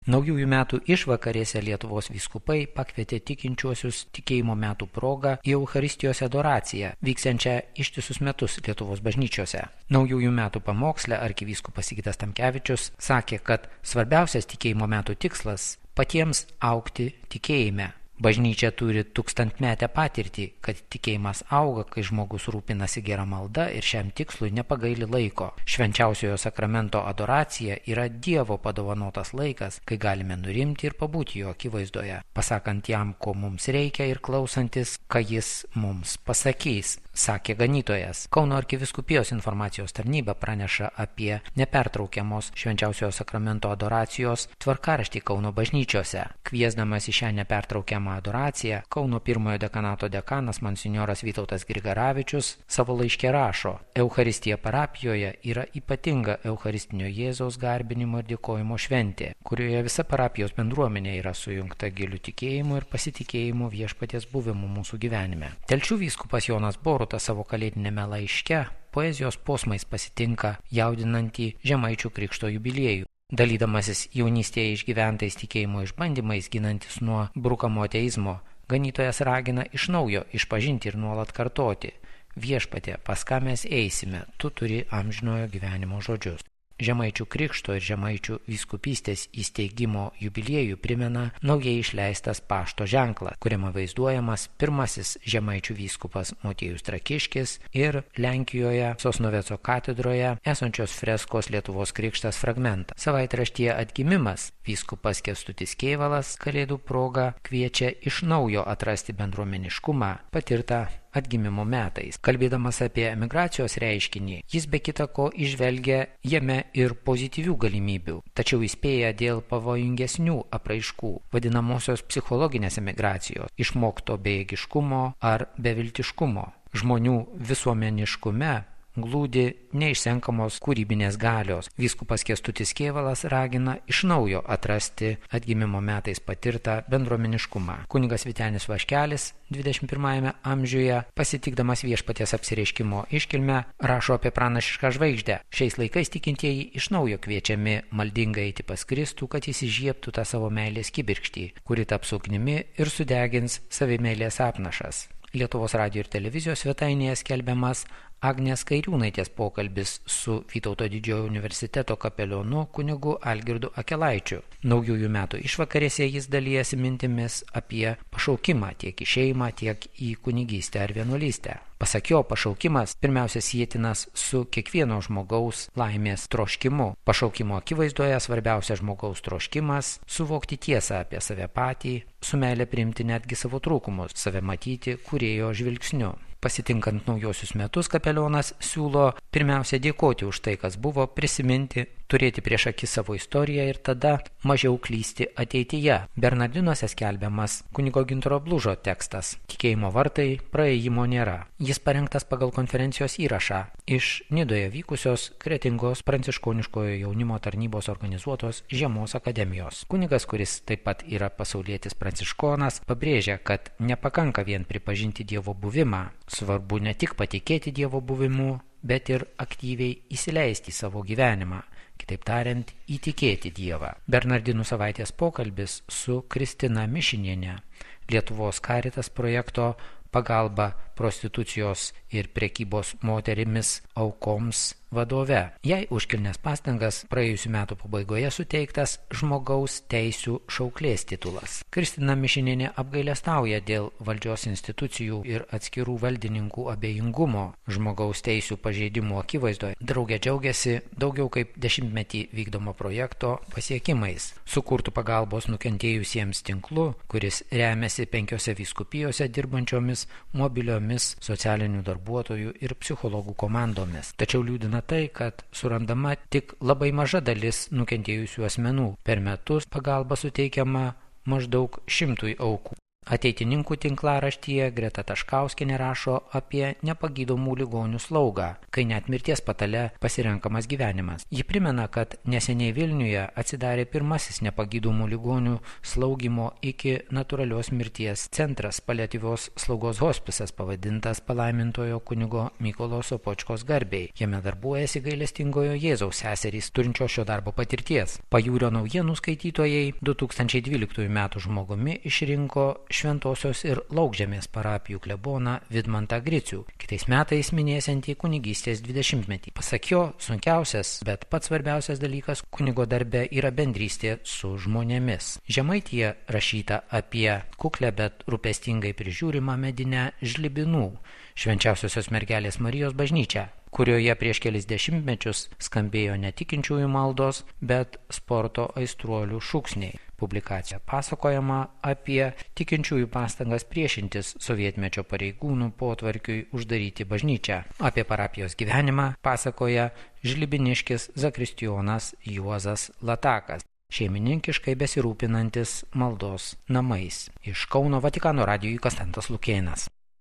Naujųjų metų išvakarėse Lietuvos vyskupai pakvietė tikinčiuosius tikėjimo metų proga į Eucharistijos adoraciją, vyksiančią ištisus metus Lietuvos bažnyčiose. Naujųjų metų pamoksle arkivyskupas Sigitas Tamkevičius sakė, kad svarbiausias tikėjimo metų tikslas – patiems augti tikėjime. Bažnyčia turi tūkstantmetę patirtį, kad tikėjimas auga, kai žmogus rūpinasi gera malda ir šiam tikslui nepagaili laiko. Švenčiausiojo sakramento adoracija yra Dievo padovanotas laikas, kai galime nurimti ir pabūti jo akivaizdoje, pasakant jam, ko mums reikia ir klausantis, ką jis mums pasakys, sakė ganytojas. Kauno arkivyskupijos informacijos tarnyba praneša apie nepertraukiamos švenčiausiojo sakramento adoracijos tvarkaraštį Kauno bažnyčiose. Kviesdamas į šią nepertraukiamą adoraciją, Kauno pirmojo dekanato dekanas monsinjoras Vytautas Grigaravičius savo laiške rašo: Eucharistija parapijoje yra ypatinga Eucharistinio Jėzaus garbinimo ir dėkojimo šventė, kurioje visa parapijos bendruomenė yra sujungta giliu tikėjimu ir pasitikėjimu viešpaties buvimu mūsų gyvenime. Telšių vyskupas Jonas Borutas savo kalėdinėme laiške poezijos posmais pasitinka jaudinantį Žemaičių krikšto jubiliejų. Dalydamasis jaunystėje išgyventais tikėjimo išbandymais, ginantis nuo brukamo ateizmo, ganytojas ragina iš naujo išpažinti ir nuolat kartoti: Viešpatie, pas ką mes eisime, tu turi amžinojo gyvenimo žodžius. Žemaičių krikšto ir Žemaičių vyskupystės įsteigimo jubiliejų primena naujai išleistas pašto ženklas, kuriame vaizduojamas pirmasis Žemaičių vyskupas Motiejus Trakiškis ir Lenkijoje Sosnoveco katedroje esančios freskos Lietuvos krikštas fragmentą. Savaitraštyje Atgimimas vyskupas Kęstutis Kėvalas kalėdų proga kviečia iš naujo atrasti bendruomeniškumą patirtą atgimimo metais. Kalbėdamas apie emigracijos reiškinį, jis be kita ko įžvelgia jame ir pozityvių galimybių, tačiau įspėja dėl pavojingesnių apraiškų, vadinamosios psichologinės emigracijos, išmokto bejėgiškumo ar beviltiškumo. Žmonių visuomeniškume glūdi neišsenkamos kūrybinės galios. Vyskupas Kęstutis Kėvalas ragina iš naujo atrasti atgimimo metais patirtą bendruomeniškumą. Kunigas Vytenis Vaškelis 21 amžiuje, pasitikdamas viešpaties apsireiškimo iškilmę, rašo apie pranašišką žvaigždę. Šiais laikais tikintieji iš naujo kviečiami maldingai eiti pas Kristų, kad jis įžiebtų tą savo meilės kibirkštį, kuri taps ugnimi ir sudegins savimeilės apnašas. Lietuvos radijo ir televizijos svetainėje skelbiamas Agnės Kairiūnaitės pokalbis su Vytauto didžiojo universiteto kapelionu kunigu Algirdu Akelaičiu. Naujųjų metų išvakarėse jis dalijasi mintimis apie pašaukimą tiek į šeimą, tiek į kunigystę ar vienuolystę. Pasak jo, pašaukimas pirmiausia sietinas su kiekvieno žmogaus laimės troškimu. Pašaukimo akivaizdoje svarbiausia žmogaus troškimas – suvokti tiesą apie save patį, su meile priimti netgi savo trūkumus, save matyti kūrėjo žvilgsniu. Pasitinkant naujosius metus, kapelionas siūlo pirmiausia dėkoti už tai, kas buvo, prisiminti, turėti prieš akis savo istoriją ir tada mažiau klysti ateityje. Bernardinuose skelbiamas kunigo Gintaro Blužo tekstas "Tikėjimo vartai, praėjimo nėra". Jis parengtas pagal konferencijos įrašą iš Nidoje vykusios Kretingos pranciškoniškojo jaunimo tarnybos organizuotos Žiemos akademijos. Kunigas, kuris taip pat yra pasaulietis pranciškonas, pabrėžia, kad nepakanka vien pripažinti Dievo buvimą. Svarbu ne tik patikėti Dievo buvimu, bet ir aktyviai įsileisti į savo gyvenimą, kitaip tariant, įtikėti Dievą. Bernardinų savaitės pokalbis su Kristina Mišinienė, Lietuvos Caritas projekto pagalba prostitucijos ir prekybos moterimis aukoms vadove. Jai už kilnias pastangas praėjusių metų pabaigoje suteiktas žmogaus teisių šauklės titulas. Kristina Mišinienė apgailestauja dėl valdžios institucijų ir atskirų valdininkų abejingumo žmogaus teisių pažeidimų akivaizdoje. Draugė džiaugiasi daugiau kaip 10-metį vykdomo projekto pasiekimais, sukurtų pagalbos nukentėjusiems tinklu, kuris remiasi 5 vyskupijose dirbančiomis mobiliomis socialinių darbuotojų ir psichologų komandomis. Tačiau liūdina tai, kad surandama tik labai maža dalis nukentėjusių asmenų. Per metus pagalba suteikiama maždaug 100 aukų. Ateitininkų tinklaraštyje Greta Taškauskienė rašo apie nepagydomų ligonių slaugą, kai net mirties patale pasirenkamas gyvenimas. Ji primena, kad neseniai Vilniuje atsidarė pirmasis nepagydomų ligonių slaugimo iki natūralios mirties centras paliatyvios slaugos hospisas pavadintas palaimintojo kunigo Mykolo Sopočkos garbei. Jame darbuojasi gailestingojo Jėzaus seserys turinčio šio darbo patirties. Pajūrio naujienų skaitytojai 2012 m. žmogumi išrinko Šventosios ir Laukžemės parapijų kleboną Vidmantą Gricių, kitais metais minėsiantį kunigystės 20-metį. Pasak jo, sunkiausias, bet pats svarbiausias dalykas kunigo darbe yra bendrystė su žmonėmis. Žemaityje rašyta apie kuklę, bet rūpestingai prižiūrimą medinę Žlibinų Švenčiausiosios mergelės Marijos bažnyčią, kurioje prieš kelis dešimtmečius skambėjo ne tikinčiųjų maldos, bet sporto aistruolių šūksniai. Publikacija pasakojama apie tikinčiųjų pastangas priešintis sovietmečio pareigūnų potvarkiui uždaryti bažnyčią. Apie parapijos gyvenimą pasakoja žlibiniškis zakristijonas Juozas Latakas, šeimininkiškai besirūpinantis maldos namais. Iš Kauno Vatikano radijui Konstantas Lukėnas.